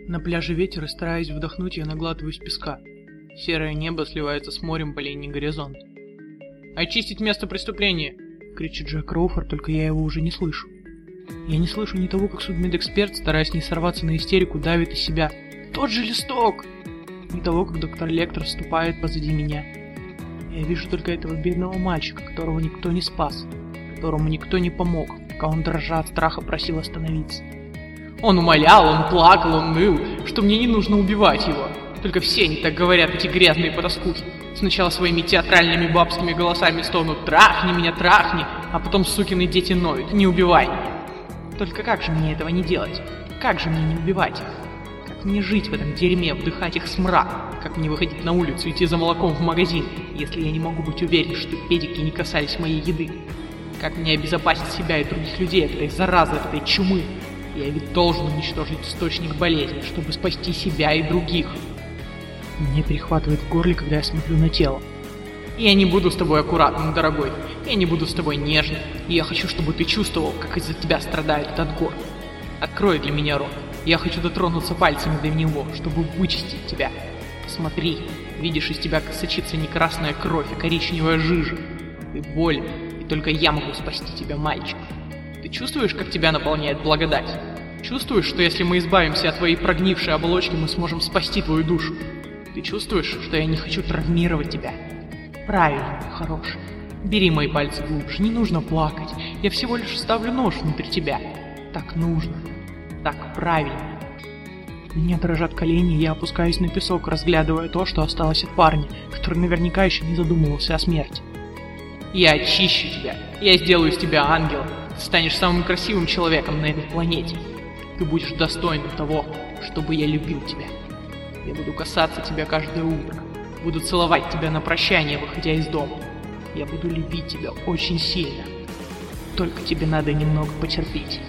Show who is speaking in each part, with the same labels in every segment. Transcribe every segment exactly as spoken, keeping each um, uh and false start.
Speaker 1: На пляже ветер, и стараясь вдохнуть, я наглатываюсь песка. Серое небо сливается с морем по линии горизонта. «Очистить место преступления!» — кричит Джек Роуфорд, только я его уже не слышу. Я не слышу ни того, как судмедэксперт, стараясь не сорваться на истерику, давит из себя «Тот же листок!» ни того, как доктор Лектор вступает позади меня. Я вижу только этого бедного мальчика, которого никто не спас, которому никто не помог, пока он, дрожа от страха, просил остановиться. Он умолял, он плакал, он ныл, что мне не нужно убивать его. Только все они так говорят, эти грязные потаскухи. Сначала своими театральными бабскими голосами стонут «Трахни меня, трахни!», а потом сукины дети ноют «Не убивай меня!». Только как же мне этого не делать? Как же мне не убивать их? Как мне жить в этом дерьме, вдыхать их смрад? Как мне выходить на улицу, идти за молоком в магазин, если я не могу быть уверен, что педики не касались моей еды? Как мне обезопасить себя и других людей от этой заразы, от этой чумы? Я ведь должен уничтожить источник болезни, чтобы спасти себя и других. Мне перехватывает в горле, когда я смотрю на тело. Я не буду с тобой аккуратным, дорогой. Я не буду с тобой нежным. И я хочу, чтобы ты чувствовал, как из-за тебя страдает этот город. Открой для меня рот. Я хочу дотронуться пальцами до него, чтобы вычистить тебя. Посмотри. Видишь, из тебя сочится не красная кровь, а коричневая жижа. Ты болен, и только я могу спасти тебя, мальчик. Ты чувствуешь, как тебя наполняет благодать? Чувствуешь, что если мы избавимся от твоей прогнившей оболочки, мы сможем спасти твою душу? Ты чувствуешь, что я не хочу травмировать тебя? Правильно, мой хороший. Бери мои пальцы глубже, не нужно плакать. Я всего лишь вставлю нож внутрь тебя. Так нужно. Так правильно. У меня дрожат колени, и я опускаюсь на песок, разглядывая то, что осталось от парня, который наверняка еще не задумывался о смерти. Я очищу тебя. Я сделаю из тебя ангела. Ты станешь самым красивым человеком на этой планете. Ты будешь достойным того, чтобы я любил тебя. Я буду касаться тебя каждое утро. Буду целовать тебя на прощание, выходя из дома. Я буду любить тебя очень сильно. Только тебе надо немного потерпеть.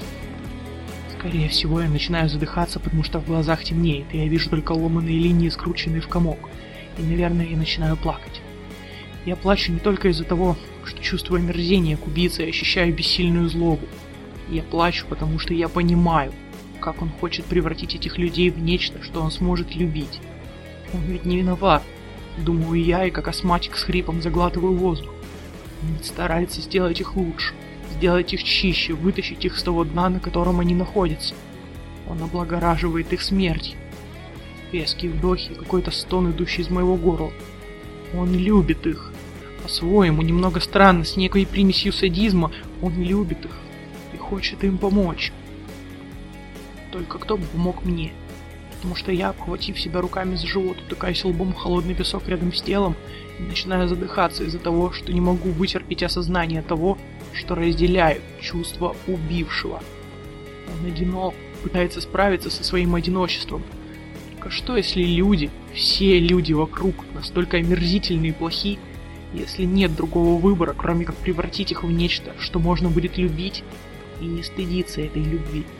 Speaker 1: Скорее всего, я начинаю задыхаться, потому что в глазах темнеет, и я вижу только ломаные линии, скрученные в комок. И, наверное, я начинаю плакать. Я плачу не только из-за того, что чувствую омерзение к убийце и ощущаю бессильную злобу. Я плачу, потому что я понимаю, как он хочет превратить этих людей в нечто, что он сможет любить. Он ведь не виноват, думаю я, и как астматик с хрипом заглатываю воздух. Он ведь старается сделать их лучше, сделать их чище, вытащить их с того дна, на котором они находятся. Он облагораживает их смертью. Резкие вдохи, какой-то стон, идущий из моего горла. Он любит их. По-своему, немного странно, с некой примесью садизма, он любит их и хочет им помочь. Только кто бы помог мне? Потому что я, обхватив себя руками за живот, утыкаюсь лбом в холодный песок рядом с телом и начинаю задыхаться из-за того, что не могу вытерпеть осознание того, что разделяю чувство убившего. Он одинок, пытается справиться со своим одиночеством. Только что, если люди, все люди вокруг, настолько омерзительны и плохи, если нет другого выбора, кроме как превратить их в нечто, что можно будет любить и не стыдиться этой любви?